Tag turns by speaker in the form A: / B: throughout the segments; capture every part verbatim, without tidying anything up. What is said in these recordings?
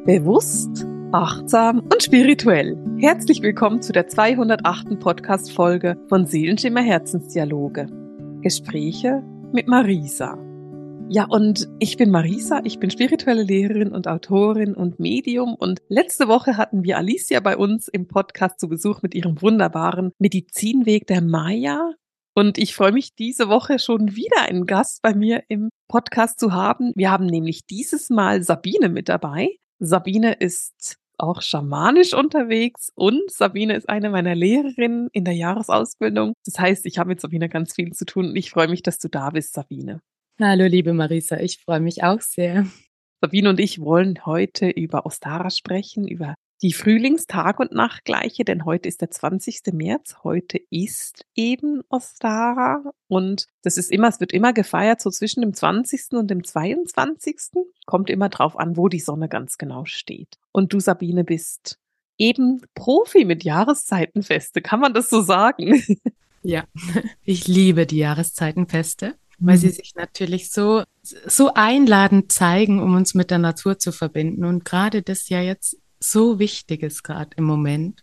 A: Bewusst, achtsam und spirituell. Herzlich willkommen zu der zweihundertachten Podcast-Folge von Seelenschimmer Herzensdialoge. Gespräche mit Marisa. Ja, und ich bin Marisa, ich bin spirituelle Lehrerin und Autorin und Medium, und letzte Woche hatten wir Alicia bei uns im Podcast zu Besuch mit ihrem wunderbaren Medizinweg der Maya. Und ich freue mich, diese Woche schon wieder einen Gast bei mir im Podcast zu haben. Wir haben nämlich dieses Mal Sabine mit dabei. Sabine ist auch schamanisch unterwegs und Sabine ist eine meiner Lehrerinnen in der Jahresausbildung. Das heißt, ich habe mit Sabine ganz viel zu tun und ich freue mich, dass du da bist, Sabine.
B: Hallo, liebe Marisa, ich freue mich auch sehr.
A: Sabine und ich wollen heute über Ostara sprechen, über die Frühlingstag- und Nachtgleiche, denn heute ist der zwanzigste März. Heute ist eben Ostara und das ist immer, es wird immer gefeiert, so zwischen dem zwanzigsten und dem zweiundzwanzigsten Kommt immer drauf an, wo die Sonne ganz genau steht. Und du, Sabine, bist eben Profi mit Jahreszeitenfeste. Kann man das so sagen?
B: Ja, ich liebe die Jahreszeitenfeste, weil sie sich natürlich so, so einladend zeigen, um uns mit der Natur zu verbinden. Und gerade das ja jetzt so wichtig ist gerade im Moment.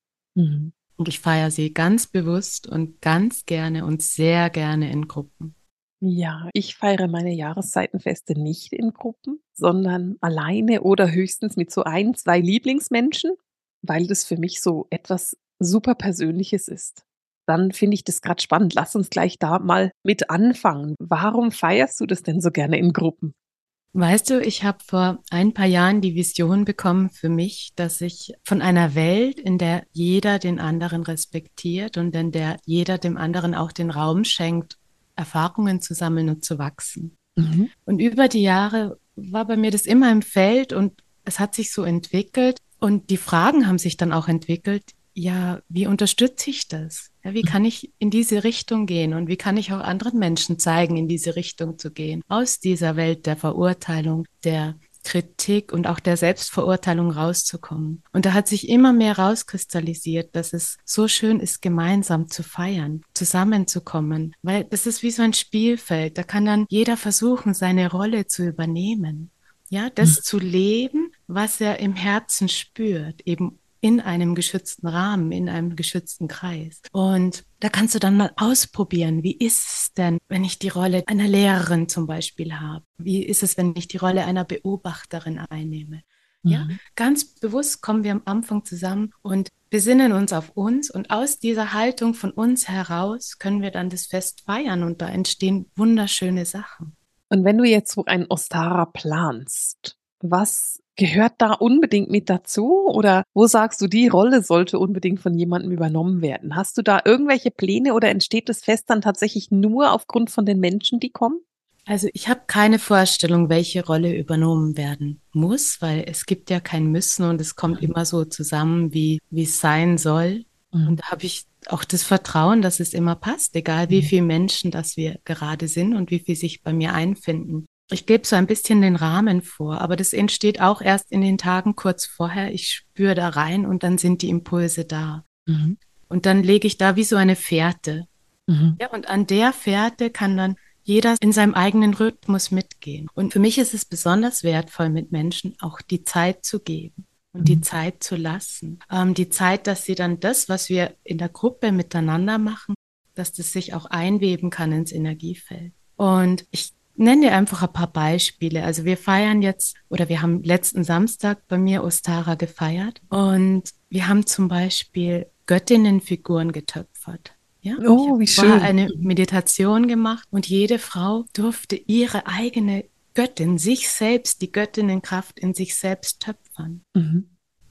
A: Mhm.
B: Und ich feiere sie ganz bewusst und ganz gerne und sehr gerne in Gruppen.
A: Ja, ich feiere meine Jahreszeitenfeste nicht in Gruppen, sondern alleine oder höchstens mit so ein, zwei Lieblingsmenschen, weil das für mich so etwas super Persönliches ist. Dann finde ich das gerade spannend. Lass uns gleich da mal mit anfangen. Warum feierst du das denn so gerne in Gruppen?
B: Weißt du, ich habe vor ein paar Jahren die Vision bekommen für mich, dass ich von einer Welt, in der jeder den anderen respektiert und in der jeder dem anderen auch den Raum schenkt, Erfahrungen zu sammeln und zu wachsen.
A: Mhm.
B: Und über die Jahre war bei mir das immer im Feld und es hat sich so entwickelt und die Fragen haben sich dann auch entwickelt. Ja, wie unterstütze ich das? Ja, wie kann ich in diese Richtung gehen und wie kann ich auch anderen Menschen zeigen, in diese Richtung zu gehen? Aus dieser Welt der Verurteilung, der Kritik und auch der Selbstverurteilung rauszukommen. Und da hat sich immer mehr rauskristallisiert, dass es so schön ist, gemeinsam zu feiern, zusammenzukommen, weil das ist wie so ein Spielfeld. Da kann dann jeder versuchen, seine Rolle zu übernehmen. Ja, das zu leben, was er im Herzen spürt, eben in einem geschützten Rahmen, in einem geschützten Kreis. Und da kannst du dann mal ausprobieren, wie ist es denn, wenn ich die Rolle einer Lehrerin zum Beispiel habe? Wie ist es, wenn ich die Rolle einer Beobachterin einnehme? Ja,
A: Mhm.
B: ganz bewusst kommen wir am Anfang zusammen und besinnen uns auf uns, und aus dieser Haltung von uns heraus können wir dann das Fest feiern und da entstehen wunderschöne Sachen.
A: Und wenn du jetzt so ein Ostara planst, was gehört da unbedingt mit dazu? Oder wo sagst du, die Rolle sollte unbedingt von jemandem übernommen werden? Hast du da irgendwelche Pläne oder entsteht das Fest dann tatsächlich nur aufgrund von den Menschen, die kommen?
B: Also ich habe keine Vorstellung, welche Rolle übernommen werden muss, weil es gibt ja kein Müssen und es kommt immer so zusammen, wie wie es sein soll.
A: Mhm.
B: Und da habe ich auch das Vertrauen, dass es immer passt, egal wie viele Menschen das wir gerade sind und wie viel sich bei mir einfinden. Ich gebe so ein bisschen den Rahmen vor, aber das entsteht auch erst in den Tagen kurz vorher. Ich spüre da rein und dann sind die Impulse da.
A: Mhm.
B: Und dann lege ich da wie so eine Fährte.
A: Mhm.
B: Ja, und an der Fährte kann dann jeder in seinem eigenen Rhythmus mitgehen. Und für mich ist es besonders wertvoll, mit Menschen auch die Zeit zu geben und die
A: Mhm.
B: Zeit zu lassen. Ähm, die Zeit, dass sie dann das, was wir in der Gruppe miteinander machen, dass das sich auch einweben kann ins Energiefeld. Und ich nenne dir einfach ein paar Beispiele. Also wir feiern jetzt, oder wir haben letzten Samstag bei mir Ostara gefeiert und wir haben zum Beispiel Göttinnenfiguren getöpfert. Ja, ich
A: Oh,
B: habe
A: wie
B: vorher
A: schön.
B: eine Meditation gemacht und jede Frau durfte ihre eigene Göttin, sich selbst, die Göttinnenkraft in sich selbst töpfern.
A: Mhm.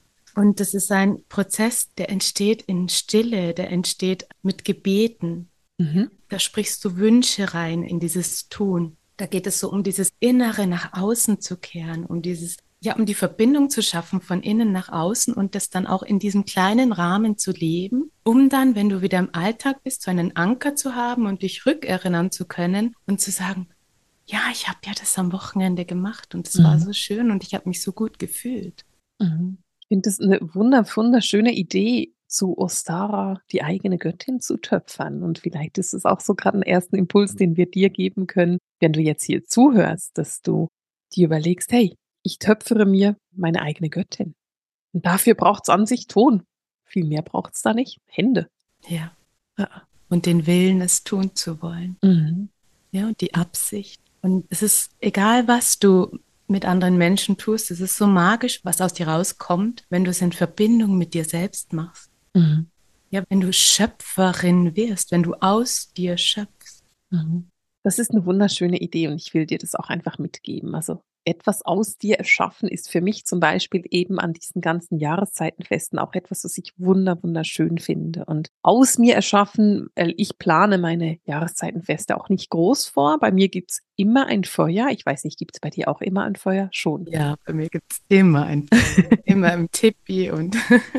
B: Und das ist ein Prozess, der entsteht in Stille, der entsteht mit Gebeten. Ja,
A: Mhm.
B: da sprichst du Wünsche rein in dieses Tun. Da geht es so um dieses Innere nach außen zu kehren, um dieses, ja, um die Verbindung zu schaffen von innen nach außen und das dann auch in diesem kleinen Rahmen zu leben, um dann, wenn du wieder im Alltag bist, so einen Anker zu haben und dich rückerinnern zu können und zu sagen, ja, ich habe ja das am Wochenende gemacht und es war
A: Mhm.
B: so schön und ich habe mich so gut gefühlt.
A: Mhm. Ich finde das eine wunder wunderschöne Idee, zu Ostara die eigene Göttin zu töpfern. Und vielleicht ist es auch so gerade ein ersten Impuls, den wir dir geben können, wenn du jetzt hier zuhörst, dass du dir überlegst: „Hey, ich töpfere mir meine eigene Göttin. Und dafür braucht es an sich Ton. Viel mehr braucht es da nicht. Hände.
B: Ja.
A: Ja.
B: Und den Willen, es tun zu wollen.
A: Mhm.
B: Ja, und die Absicht. Und es ist egal, was du mit anderen Menschen tust, es ist so magisch, was aus dir rauskommt, wenn du es in Verbindung mit dir selbst machst.
A: Mhm.
B: Ja, wenn du Schöpferin wirst, wenn du aus dir schöpfst.
A: Mhm. Das ist eine wunderschöne Idee und ich will dir das auch einfach mitgeben. Also etwas aus dir erschaffen ist für mich zum Beispiel eben an diesen ganzen Jahreszeitenfesten auch etwas, was ich wunder wunderschön finde. Und aus mir erschaffen, äh, ich plane meine Jahreszeitenfeste auch nicht groß vor. Bei mir gibt's immer ein Feuer. Ich weiß nicht, gibt's bei dir auch immer ein Feuer? Schon.
B: Ja, bei mir gibt es immer ein Feuer. Immer im Tipi und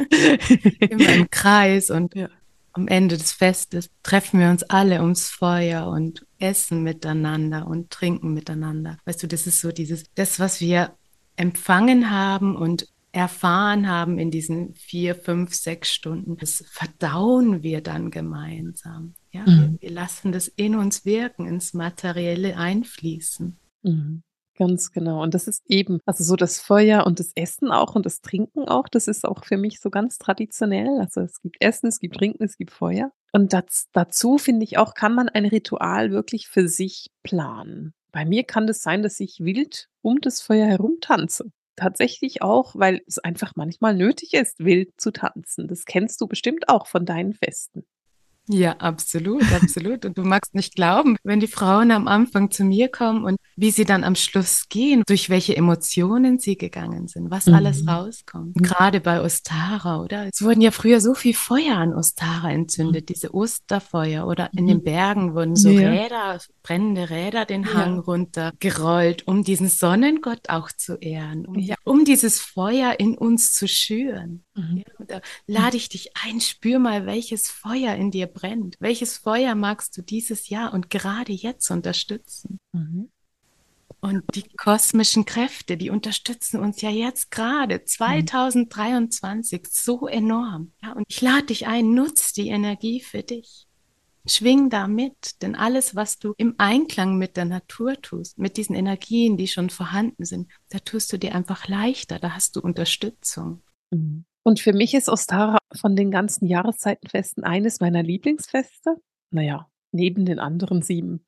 B: immer im Kreis. Und
A: Ja.
B: am Ende des Festes treffen wir uns alle ums Feuer und essen miteinander und trinken miteinander. Weißt du, das ist so dieses, das, was wir empfangen haben und erfahren haben in diesen vier, fünf, sechs Stunden, das verdauen wir dann gemeinsam. Ja, wir,
A: Mhm.
B: wir lassen das in uns wirken, ins Materielle einfließen.
A: Mhm. Ganz genau. Und das ist eben, also so das Feuer und das Essen auch und das Trinken auch, das ist auch für mich so ganz traditionell. Also es gibt Essen, es gibt Trinken, es gibt Feuer. Und das, dazu finde ich auch, kann man ein Ritual wirklich für sich planen. Bei mir kann das sein, dass ich wild um das Feuer herum tanze. Tatsächlich auch, weil es einfach manchmal nötig ist, wild zu tanzen. Das kennst du bestimmt auch von deinen Festen.
B: Ja, absolut, absolut. Und du magst nicht glauben, wenn die Frauen am Anfang zu mir kommen und wie sie dann am Schluss gehen, durch welche Emotionen sie gegangen sind, was alles
A: Mhm.
B: rauskommt. Gerade bei Ostara, oder? Es wurden ja früher so viel Feuer an Ostara entzündet, diese Osterfeuer, oder in den
A: Mhm.
B: Bergen wurden so
A: Ja.
B: Räder, brennende Räder den Hang
A: Ja.
B: runtergerollt, um diesen Sonnengott auch zu ehren, um,
A: Ja.
B: um dieses Feuer in uns zu schüren.
A: Mhm.
B: Ja, und da lade ich dich ein, spür mal, welches Feuer in dir brennt. Welches Feuer magst du dieses Jahr und gerade jetzt unterstützen?
A: Mhm.
B: Und die kosmischen Kräfte, die unterstützen uns ja jetzt gerade
A: Mhm.
B: zwanzig dreiundzwanzig so enorm. Ja, und ich lade dich ein, nutz die Energie für dich. Schwing da mit, denn alles, was du im Einklang mit der Natur tust, mit diesen Energien, die schon vorhanden sind, da tust du dir einfach leichter, da hast du Unterstützung.
A: Mhm. Und für mich ist Ostara von den ganzen Jahreszeitenfesten eines meiner Lieblingsfeste. Na ja, neben den anderen sieben.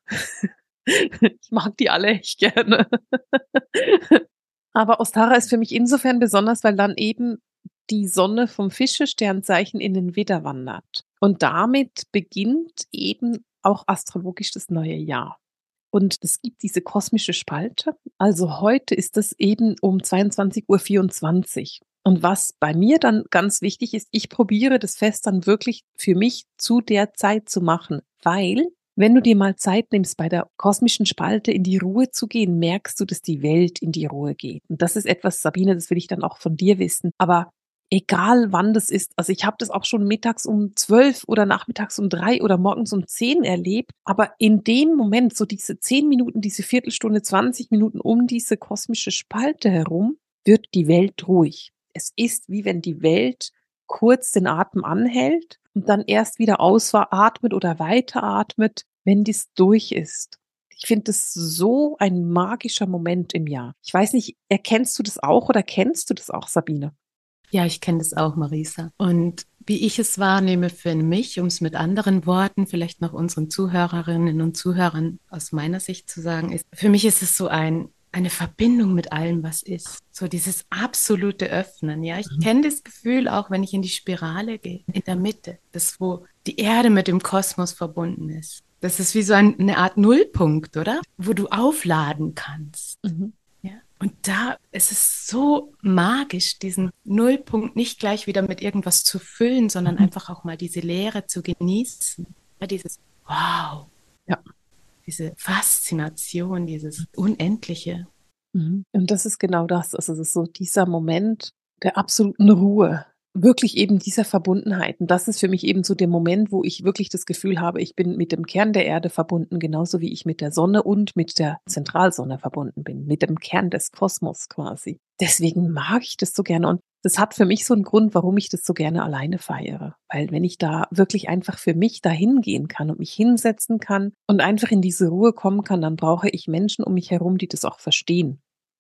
A: Ich mag die alle echt gerne. Aber Ostara ist für mich insofern besonders, weil dann eben die Sonne vom Fische-Sternzeichen in den Widder wandert. Und damit beginnt eben auch astrologisch das neue Jahr. Und es gibt diese kosmische Spalte. Also heute ist das eben um zweiundzwanzig Uhr vierundzwanzig. Und was bei mir dann ganz wichtig ist, ich probiere das Fest dann wirklich für mich zu der Zeit zu machen, weil wenn du dir mal Zeit nimmst, bei der kosmischen Spalte in die Ruhe zu gehen, merkst du, dass die Welt in die Ruhe geht. Und das ist etwas, Sabine, das will ich dann auch von dir wissen. Aber egal wann das ist, also ich habe das auch schon mittags um zwölf oder nachmittags um drei oder morgens um zehn erlebt, aber in dem Moment, so diese zehn Minuten, diese Viertelstunde, zwanzig Minuten um diese kosmische Spalte herum, wird die Welt ruhig. Es ist wie wenn die Welt kurz den Atem anhält und dann erst wieder ausatmet oder weiteratmet, wenn dies durch ist. Ich finde das so ein magischer Moment im Jahr. Ich weiß nicht, erkennst du das auch oder kennst du das auch, Sabine?
B: Ja, ich kenne das auch, Marisa. Und wie ich es wahrnehme für mich, um es mit anderen Worten vielleicht noch unseren Zuhörerinnen und Zuhörern aus meiner Sicht zu sagen, ist, für mich ist es so ein, eine Verbindung mit allem, was ist. So dieses absolute Öffnen. Ja, ich
A: Mhm.
B: kenne das Gefühl auch, wenn ich in die Spirale gehe, in der Mitte, das, wo die Erde mit dem Kosmos verbunden ist. Das ist wie so ein, eine Art Nullpunkt, oder? Wo du aufladen kannst.
A: Mhm.
B: Ja. Und da ist es so magisch, diesen Nullpunkt nicht gleich wieder mit irgendwas zu füllen, sondern
A: Mhm.
B: einfach auch mal diese Leere zu genießen. Ja, dieses Wow,
A: Ja.
B: diese Faszination, dieses Unendliche.
A: Mhm. Und das ist genau das. Also, es ist so dieser Moment der absoluten Ruhe, wirklich eben dieser Verbundenheit. Und das ist für mich eben so der Moment, wo ich wirklich das Gefühl habe, ich bin mit dem Kern der Erde verbunden, genauso wie ich mit der Sonne und mit der Zentralsonne verbunden bin, mit dem Kern des Kosmos quasi. Deswegen mag ich das so gerne und das hat für mich so einen Grund, warum ich das so gerne alleine feiere. Weil wenn ich da wirklich einfach für mich dahin gehen kann und mich hinsetzen kann und einfach in diese Ruhe kommen kann, dann brauche ich Menschen um mich herum, die das auch verstehen.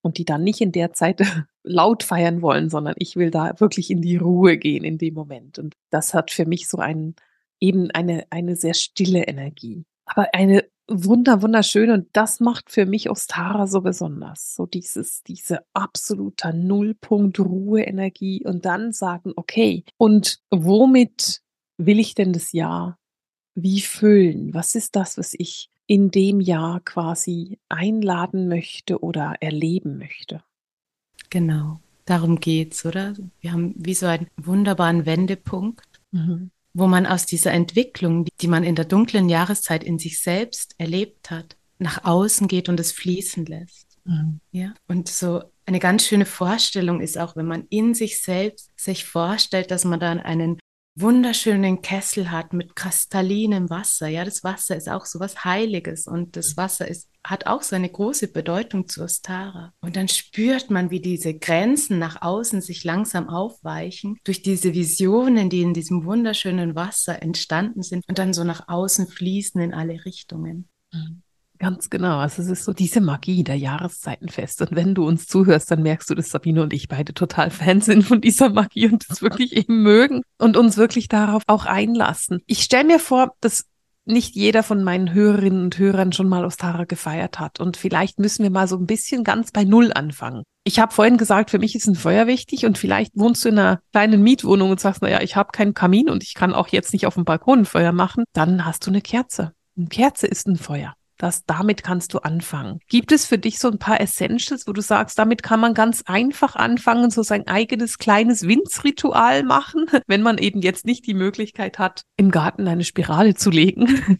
A: und die dann nicht in der Zeit laut feiern wollen, sondern ich will da wirklich in die Ruhe gehen in dem Moment. Und das hat für mich so einen, eben eine, eine sehr stille Energie. Aber eine wunder, wunderschöne, und das macht für mich Ostara so besonders. So dieses, diese absolute Nullpunkt Ruhe-Energie und dann sagen, okay, und womit will ich denn das Jahr wie füllen? Was ist das, was ich in dem Jahr quasi einladen möchte oder erleben möchte?
B: Genau, darum geht's, oder? Wir haben wie so einen wunderbaren Wendepunkt,
A: Mhm.
B: wo man aus dieser Entwicklung, die man in der dunklen Jahreszeit in sich selbst erlebt hat, nach außen geht und es fließen lässt.
A: Mhm.
B: Ja, und so eine ganz schöne Vorstellung ist auch, wenn man in sich selbst sich vorstellt, dass man dann einen wunderschönen Kessel hat mit kristallinem Wasser. Ja, das Wasser ist auch so was Heiliges und das Wasser ist, hat auch so eine große Bedeutung zu Ostara. Und dann spürt man, wie diese Grenzen nach außen sich langsam aufweichen durch diese Visionen, die in diesem wunderschönen Wasser entstanden sind und dann so nach außen fließen in alle Richtungen.
A: Mhm. Ganz genau. Also es ist so diese Magie der Jahreszeitenfeste. Und wenn du uns zuhörst, dann merkst du, dass Sabine und ich beide total Fans sind von dieser Magie und das wirklich eben mögen und uns wirklich darauf auch einlassen. Ich stelle mir vor, dass nicht jeder von meinen Hörerinnen und Hörern schon mal Ostara gefeiert hat. Und vielleicht müssen wir mal so ein bisschen ganz bei Null anfangen. Ich habe vorhin gesagt, für mich ist ein Feuer wichtig und vielleicht wohnst du in einer kleinen Mietwohnung und sagst, naja, ich habe keinen Kamin und ich kann auch jetzt nicht auf dem Balkon ein Feuer machen. Dann hast du eine Kerze. Eine Kerze ist ein Feuer. Das, damit kannst du anfangen. Gibt es für dich so ein paar Essentials, wo du sagst, damit kann man ganz einfach anfangen, so sein eigenes kleines Winzritual machen, wenn man eben jetzt nicht die Möglichkeit hat, im Garten eine Spirale zu legen?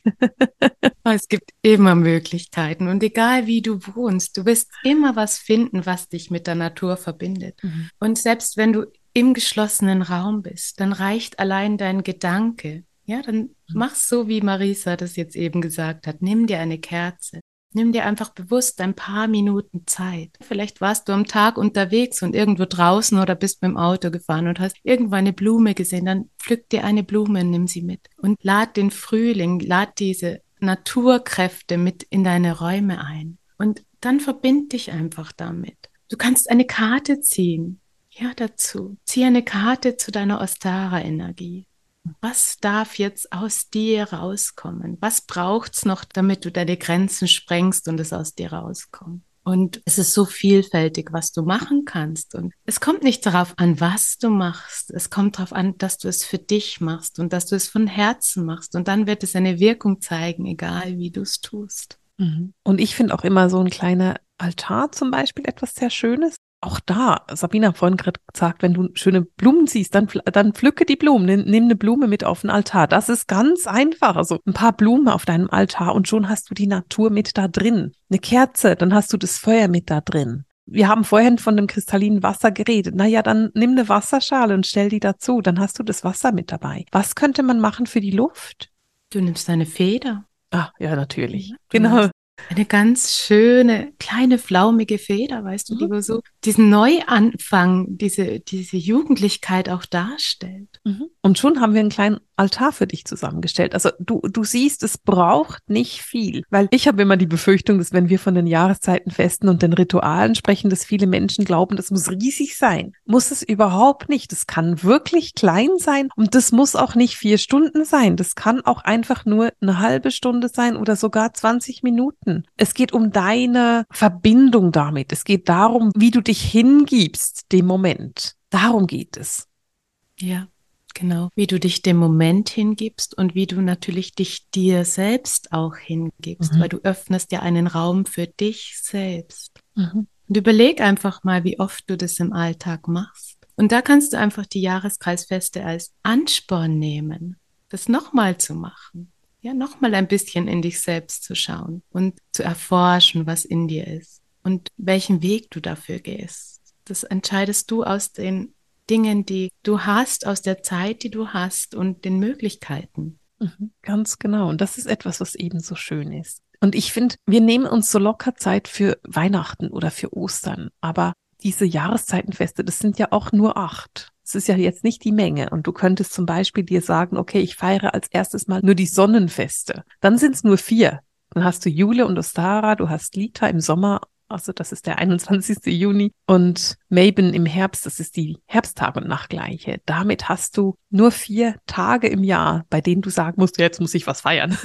B: Es gibt immer Möglichkeiten und egal wie du wohnst, du wirst immer was finden, was dich mit der Natur verbindet.
A: Mhm.
B: Und selbst wenn du im geschlossenen Raum bist, dann reicht allein dein Gedanke. Ja, dann mach's so, wie Marisa das jetzt eben gesagt hat. Nimm dir eine Kerze. Nimm dir einfach bewusst ein paar Minuten Zeit. Vielleicht warst du am Tag unterwegs und irgendwo draußen oder bist mit dem Auto gefahren und hast irgendwo eine Blume gesehen. Dann pflück dir eine Blume und nimm sie mit. Und lad den Frühling, lad diese Naturkräfte mit in deine Räume ein. Und dann verbind dich einfach damit. Du kannst eine Karte ziehen. Ja, dazu. Zieh eine Karte zu deiner Ostara-Energie. Was darf jetzt aus dir rauskommen? Was braucht's noch, damit du deine Grenzen sprengst und es aus dir rauskommt? Und es ist so vielfältig, was du machen kannst. Und es kommt nicht darauf an, was du machst. Es kommt darauf an, dass du es für dich machst und dass du es von Herzen machst. Und dann wird es eine Wirkung zeigen, egal wie du es tust.
A: Mhm. Und ich finde auch immer so ein kleiner Altar zum Beispiel etwas sehr Schönes. Auch da, Sabina hat vorhin gerade gesagt, wenn du schöne Blumen siehst, dann, dann pflücke die Blumen, nimm, nimm eine Blume mit auf den Altar. Das ist ganz einfach. Also ein paar Blumen auf deinem Altar und schon hast du die Natur mit da drin. Eine Kerze, dann hast du das Feuer mit da drin. Wir haben vorhin von dem kristallinen Wasser geredet. Naja, dann nimm eine Wasserschale und stell die dazu. Dann hast du das Wasser mit dabei. Was könnte man machen für die Luft?
B: Du nimmst eine Feder.
A: Ah, ja, natürlich.
B: Du
A: Genau.
B: Eine ganz schöne, kleine, flaumige Feder, weißt du, die wo so diesen Neuanfang, diese, diese Jugendlichkeit auch darstellt.
A: Mhm. Und schon haben wir einen kleinen Altar für dich zusammengestellt. Also du, du siehst, es braucht nicht viel, weil ich habe immer die Befürchtung, dass wenn wir von den Jahreszeitenfesten und den Ritualen sprechen, dass viele Menschen glauben, das muss riesig sein. Muss es überhaupt nicht. Das kann wirklich klein sein und das muss auch nicht vier Stunden sein. Das kann auch einfach nur eine halbe Stunde sein oder sogar zwanzig Minuten. Es geht um deine Verbindung damit. Es geht darum, wie du dich hingibst dem Moment. Darum geht es.
B: Ja. Genau, wie du dich dem Moment hingibst und wie du natürlich dich dir selbst auch hingibst, mhm. weil du öffnest ja einen Raum für dich selbst. Mhm. Und überleg einfach mal, wie oft du das im Alltag machst. Und da kannst du einfach die Jahreskreisfeste als Ansporn nehmen, das nochmal zu machen. Ja, nochmal ein bisschen in dich selbst zu schauen und zu erforschen, was in dir ist und welchen Weg du dafür gehst. Das entscheidest du aus den Dingen, die du hast, aus der Zeit, die du hast und den Möglichkeiten.
A: Mhm, ganz genau. Und das ist etwas, was eben so schön ist. Und ich finde, wir nehmen uns so locker Zeit für Weihnachten oder für Ostern. Aber diese Jahreszeitenfeste, das sind ja auch nur acht. Es ist ja jetzt nicht die Menge. Und du könntest zum Beispiel dir sagen, okay, ich feiere als erstes mal nur die Sonnenfeste. Dann sind es nur vier. Dann hast du Jule und Ostara, du hast Lita im Sommer Also das ist der einundzwanzigste Juni. Und Mabon im Herbst, das ist die Herbsttag- und Nachtgleiche. Damit hast du nur vier Tage im Jahr, bei denen du sagen musst, jetzt muss ich was feiern.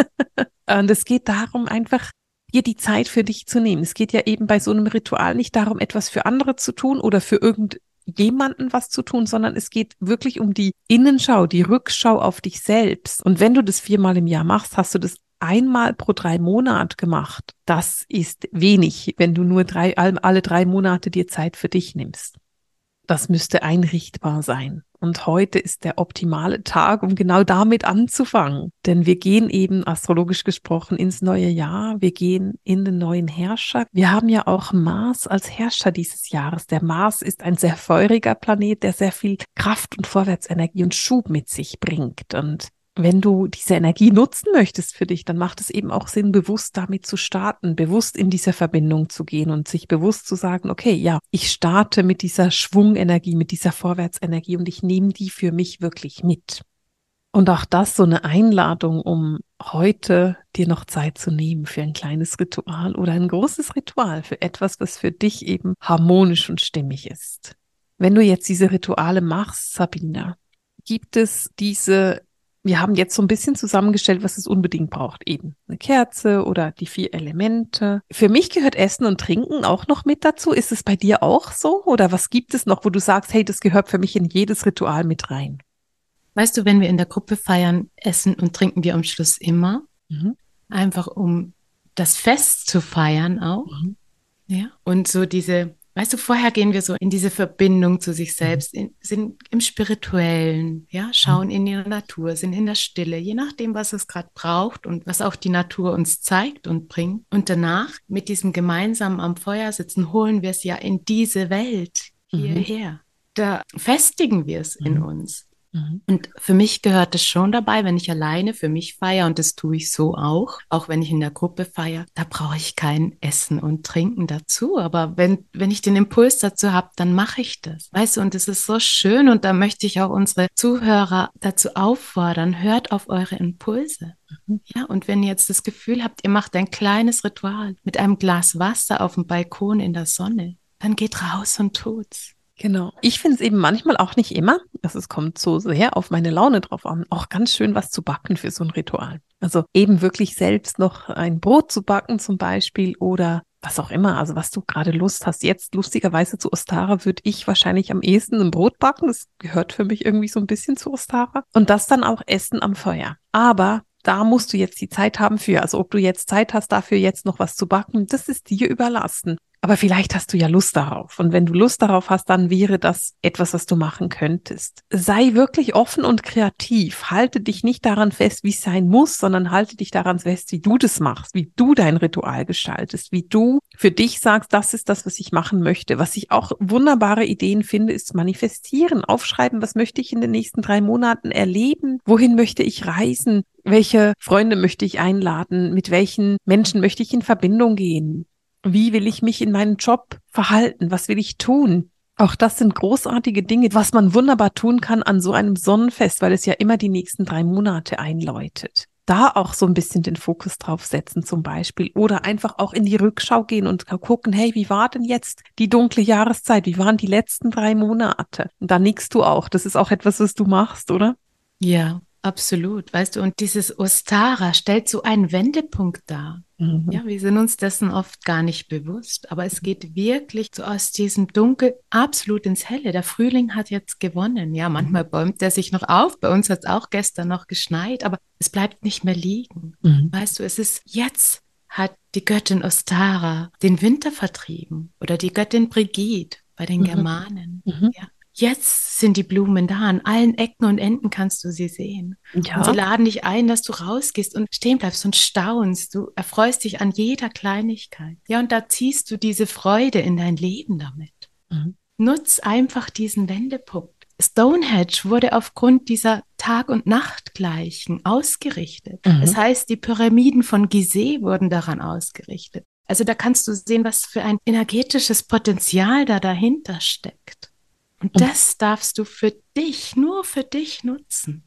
A: Und es geht darum, einfach dir die Zeit für dich zu nehmen. Es geht ja eben bei so einem Ritual nicht darum, etwas für andere zu tun oder für irgendjemanden was zu tun, sondern es geht wirklich um die Innenschau, die Rückschau auf dich selbst. Und wenn du das viermal im Jahr machst, hast du das einmal pro drei Monate gemacht. Das ist wenig, wenn du nur drei, alle drei Monate dir Zeit für dich nimmst. Das müsste einrichtbar sein. Und heute ist der optimale Tag, um genau damit anzufangen. Denn wir gehen eben astrologisch gesprochen ins neue Jahr. Wir gehen in den neuen Herrscher. Wir haben ja auch Mars als Herrscher dieses Jahres. Der Mars ist ein sehr feuriger Planet, der sehr viel Kraft und Vorwärtsenergie und Schub mit sich bringt. Und wenn du diese Energie nutzen möchtest für dich, dann macht es eben auch Sinn, bewusst damit zu starten, bewusst in diese Verbindung zu gehen und sich bewusst zu sagen, okay, ja, ich starte mit dieser Schwungenergie, mit dieser Vorwärtsenergie und ich nehme die für mich wirklich mit. Und auch das so eine Einladung, um heute dir noch Zeit zu nehmen für ein kleines Ritual oder ein großes Ritual, für etwas, was für dich eben harmonisch und stimmig ist. Wenn du jetzt diese Rituale machst, Sabina, gibt es diese Wir haben jetzt so ein bisschen zusammengestellt, was es unbedingt braucht. Eben eine Kerze oder die vier Elemente. Für mich gehört Essen und Trinken auch noch mit dazu. Ist es bei dir auch so? Oder was gibt es noch, wo du sagst, hey, das gehört für mich in jedes Ritual mit rein?
B: Weißt du, wenn wir in der Gruppe feiern, essen und trinken wir am Schluss immer. Mhm. Einfach um das Fest zu feiern auch. Mhm. Ja. Und so diese... Weißt du, vorher gehen wir so in diese Verbindung zu sich selbst, in, sind im Spirituellen, ja, schauen in die Natur, sind in der Stille, je nachdem, was es gerade braucht und was auch die Natur uns zeigt und bringt. Und danach mit diesem gemeinsamen am Feuer sitzen, holen wir es ja in diese Welt hierher. Mhm. Da festigen wir es mhm. in uns. Und für mich gehört es schon dabei, wenn ich alleine für mich feiere, und das tue ich so auch, auch wenn ich in der Gruppe feiere, da brauche ich kein Essen und Trinken dazu. Aber wenn, wenn ich den Impuls dazu habe, dann mache ich das. Weißt du, und das ist so schön, und da möchte ich auch unsere Zuhörer dazu auffordern, hört auf eure Impulse. Mhm. Ja, und wenn ihr jetzt das Gefühl habt, ihr macht ein kleines Ritual mit einem Glas Wasser auf dem Balkon in der Sonne, dann geht raus und tut's.
A: Genau. Ich finde es eben manchmal auch nicht immer, also es kommt so sehr auf meine Laune drauf an, auch ganz schön was zu backen für so ein Ritual. Also eben wirklich selbst noch ein Brot zu backen zum Beispiel oder was auch immer, also was du gerade Lust hast. Jetzt lustigerweise zu Ostara würde ich wahrscheinlich am ehesten ein Brot backen. Das gehört für mich irgendwie so ein bisschen zu Ostara. Und das dann auch essen am Feuer. Aber da musst du jetzt die Zeit haben für. Also ob du jetzt Zeit hast, dafür jetzt noch was zu backen, das ist dir überlassen. Aber vielleicht hast du ja Lust darauf. Und wenn du Lust darauf hast, dann wäre das etwas, was du machen könntest. Sei wirklich offen und kreativ. Halte dich nicht daran fest, wie es sein muss, sondern halte dich daran fest, wie du das machst, wie du dein Ritual gestaltest, wie du für dich sagst, das ist das, was ich machen möchte. Was ich auch wunderbare Ideen finde, ist manifestieren, aufschreiben, was möchte ich in den nächsten drei Monaten erleben, wohin möchte ich reisen, welche Freunde möchte ich einladen, mit welchen Menschen möchte ich in Verbindung gehen. Wie will ich mich in meinem Job verhalten? Was will ich tun? Auch das sind großartige Dinge, was man wunderbar tun kann an so einem Sonnenfest, weil es ja immer die nächsten drei Monate einläutet. Da auch so ein bisschen den Fokus drauf setzen zum Beispiel oder einfach auch in die Rückschau gehen und gucken, hey, wie war denn jetzt die dunkle Jahreszeit? Wie waren die letzten drei Monate? Und da nickst du auch. Das ist auch etwas, was du machst, oder?
B: Ja, absolut. Weißt du, und dieses Ostara stellt so einen Wendepunkt dar. Mhm. Ja, wir sind uns dessen oft gar nicht bewusst, aber es geht wirklich so aus diesem Dunkel absolut ins Helle. Der Frühling hat jetzt gewonnen. Ja, manchmal mhm. bäumt er sich noch auf. Bei uns hat es auch gestern noch geschneit, aber es bleibt nicht mehr liegen. Mhm. Weißt du, es ist jetzt hat die Göttin Ostara den Winter vertrieben oder die Göttin Brigitte bei den mhm. Germanen. Mhm. Ja. Jetzt sind die Blumen da, an allen Ecken und Enden kannst du sie sehen. Ja. Und sie laden dich ein, dass du rausgehst und stehen bleibst und staunst. Du erfreust dich an jeder Kleinigkeit. Ja, und da ziehst du diese Freude in dein Leben damit. Mhm. Nutz einfach diesen Wendepunkt. Stonehenge wurde aufgrund dieser Tag- und Nachtgleichen ausgerichtet. Mhm. Das heißt, die Pyramiden von Gizeh wurden daran ausgerichtet. Also da kannst du sehen, was für ein energetisches Potenzial da dahinter steckt. Und das darfst du für dich, nur für dich nutzen.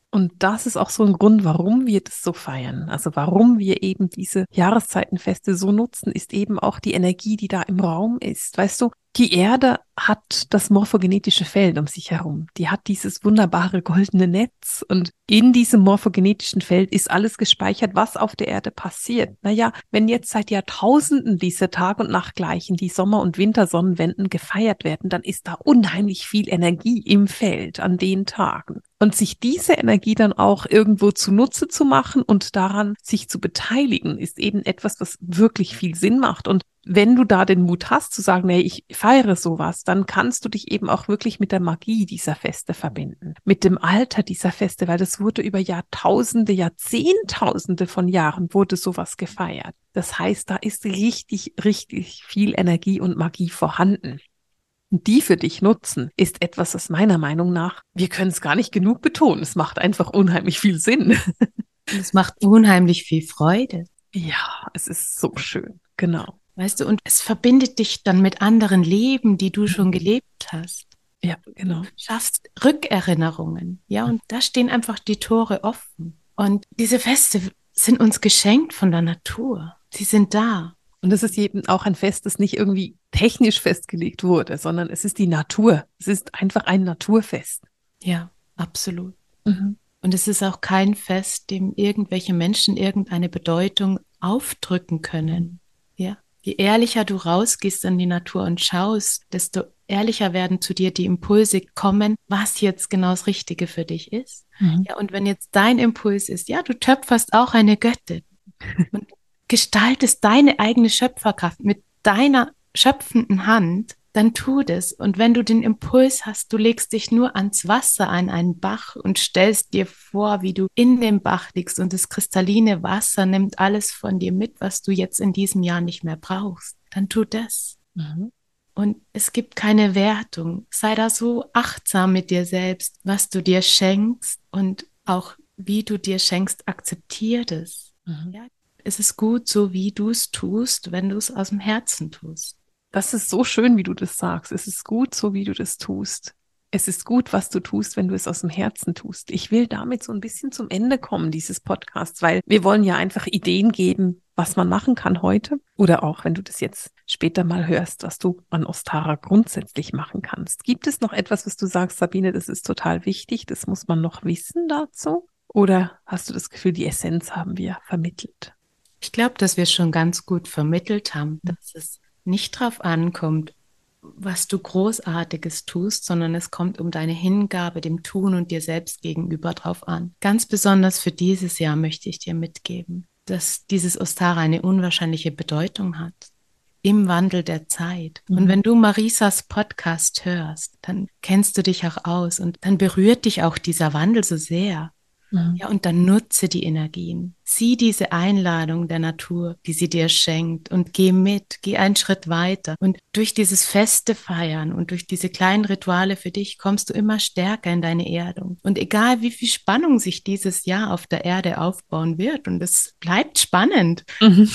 A: Und das ist auch so ein Grund, warum wir das so feiern. Also warum wir eben diese Jahreszeitenfeste so nutzen, ist eben auch die Energie, die da im Raum ist. Weißt du, die Erde hat das morphogenetische Feld um sich herum. Die hat dieses wunderbare goldene Netz. Und in diesem morphogenetischen Feld ist alles gespeichert, was auf der Erde passiert. Naja, wenn jetzt seit Jahrtausenden diese Tag- und Nachtgleichen, die Sommer- und Wintersonnenwenden gefeiert werden, dann ist da unheimlich viel Energie im Feld an den Tagen. Und sich diese Energie dann auch irgendwo zunutze zu machen und daran sich zu beteiligen, ist eben etwas, was wirklich viel Sinn macht. Und wenn du da den Mut hast zu sagen, nee, ich feiere sowas, dann kannst du dich eben auch wirklich mit der Magie dieser Feste verbinden, mit dem Alter dieser Feste, weil das wurde über Jahrtausende, Jahrzehntausende von Jahren wurde sowas gefeiert. Das heißt, da ist richtig, richtig viel Energie und Magie vorhanden. Die für dich nutzen, ist etwas, das meiner Meinung nach, wir können es gar nicht genug betonen. Es macht einfach unheimlich viel Sinn.
B: Und es macht unheimlich viel Freude.
A: Ja, es ist so schön. Genau.
B: Weißt du, und es verbindet dich dann mit anderen Leben, die du schon gelebt hast.
A: Ja, genau.
B: Du schaffst Rückerinnerungen. Ja, und da stehen einfach die Tore offen. Und diese Feste sind uns geschenkt von der Natur. Sie sind da.
A: Und es ist eben auch ein Fest, das nicht irgendwie technisch festgelegt wurde, sondern es ist die Natur. Es ist einfach ein Naturfest.
B: Ja, absolut.
A: Mhm.
B: Und es ist auch kein Fest, dem irgendwelche Menschen irgendeine Bedeutung aufdrücken können. Ja. Je ehrlicher du rausgehst in die Natur und schaust, desto ehrlicher werden zu dir die Impulse kommen, was jetzt genau das Richtige für dich ist.
A: Mhm.
B: Ja, und wenn jetzt dein Impuls ist, ja, du töpferst auch eine Göttin und gestaltest deine eigene Schöpferkraft mit deiner schöpfenden Hand, dann tu das. Und wenn du den Impuls hast, du legst dich nur ans Wasser, an einen Bach und stellst dir vor, wie du in dem Bach liegst und das kristalline Wasser nimmt alles von dir mit, was du jetzt in diesem Jahr nicht mehr brauchst, dann tu das.
A: Mhm.
B: Und es gibt keine Wertung. Sei da so achtsam mit dir selbst, was du dir schenkst und auch wie du dir schenkst, akzeptier das.
A: Mhm.
B: Ja, es ist gut, so wie du es tust, wenn du es aus dem Herzen tust.
A: Das ist so schön, wie du das sagst. Es ist gut, so wie du das tust. Es ist gut, was du tust, wenn du es aus dem Herzen tust. Ich will damit so ein bisschen zum Ende kommen, dieses Podcasts, weil wir wollen ja einfach Ideen geben, was man machen kann heute oder auch, wenn du das jetzt später mal hörst, was du an Ostara grundsätzlich machen kannst. Gibt es noch etwas, was du sagst, Sabine, das ist total wichtig, das muss man noch wissen dazu? Oder hast du das Gefühl, die Essenz haben wir vermittelt?
B: Ich glaube, dass wir es schon ganz gut vermittelt haben, dass es nicht drauf ankommt, was du Großartiges tust, sondern es kommt um deine Hingabe dem Tun und dir selbst gegenüber drauf an. Ganz besonders für dieses Jahr möchte ich dir mitgeben, dass dieses Ostara eine unwahrscheinliche Bedeutung hat im Wandel der Zeit.
A: Mhm.
B: Und wenn du Marisas Podcast hörst, dann kennst du dich auch aus und dann berührt dich auch dieser Wandel so sehr.
A: Mhm.
B: Ja, und dann nutze die Energien. Sieh diese Einladung der Natur, die sie dir schenkt und geh mit, geh einen Schritt weiter. Und durch dieses feste Feiern und durch diese kleinen Rituale für dich kommst du immer stärker in deine Erdung. Und egal wie viel Spannung sich dieses Jahr auf der Erde aufbauen wird, und es bleibt spannend.
A: Mhm.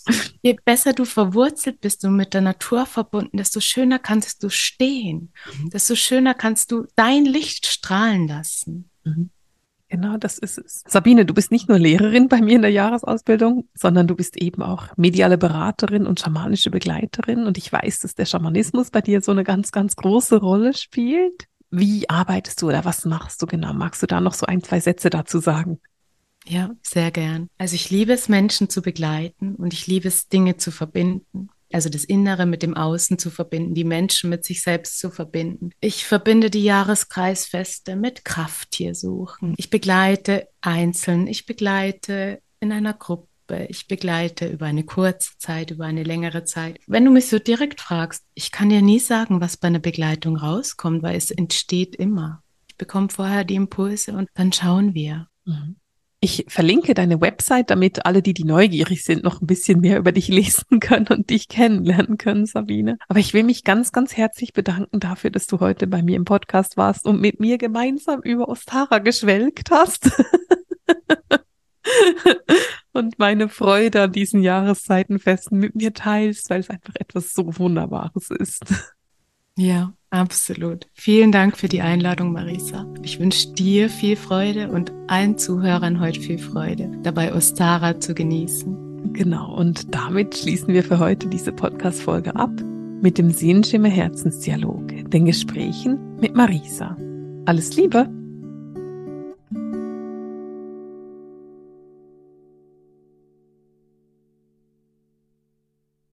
B: Je besser du verwurzelt bist und mit der Natur verbunden, desto schöner kannst du stehen. Desto schöner kannst du dein Licht strahlen lassen.
A: Mhm. Genau, das ist es. Sabine, du bist nicht nur Lehrerin bei mir in der Jahresausbildung, sondern du bist eben auch mediale Beraterin und schamanische Begleiterin. Und ich weiß, dass der Schamanismus bei dir so eine ganz, ganz große Rolle spielt. Wie arbeitest du oder was machst du genau? Magst du da noch so ein, zwei Sätze dazu sagen?
B: Ja, sehr gern. Also ich liebe es, Menschen zu begleiten und ich liebe es, Dinge zu verbinden. Also das Innere mit dem Außen zu verbinden, die Menschen mit sich selbst zu verbinden. Ich verbinde die Jahreskreisfeste mit Krafttiersuchen. Ich begleite einzeln, ich begleite in einer Gruppe, ich begleite über eine kurze Zeit, über eine längere Zeit. Wenn du mich so direkt fragst, ich kann dir nie sagen, was bei einer Begleitung rauskommt, weil es entsteht immer. Ich bekomme vorher die Impulse und dann schauen wir.
A: Mhm. Ich verlinke deine Website, damit alle, die, die neugierig sind, noch ein bisschen mehr über dich lesen können und dich kennenlernen können, Sabine. Aber ich will mich ganz, ganz herzlich bedanken dafür, dass du heute bei mir im Podcast warst und mit mir gemeinsam über Ostara geschwelgt hast. Und meine Freude an diesen Jahreszeitenfesten mit mir teilst, weil es einfach etwas so Wunderbares ist.
B: Ja, Absolut. Vielen Dank für die Einladung, Marisa. Ich wünsche dir viel Freude und allen Zuhörern heute viel Freude, dabei Ostara zu genießen.
A: Genau, und damit schließen wir für heute diese Podcast-Folge ab mit dem Seelenschimmer Herzensdialog, den Gesprächen mit Marisa. Alles Liebe!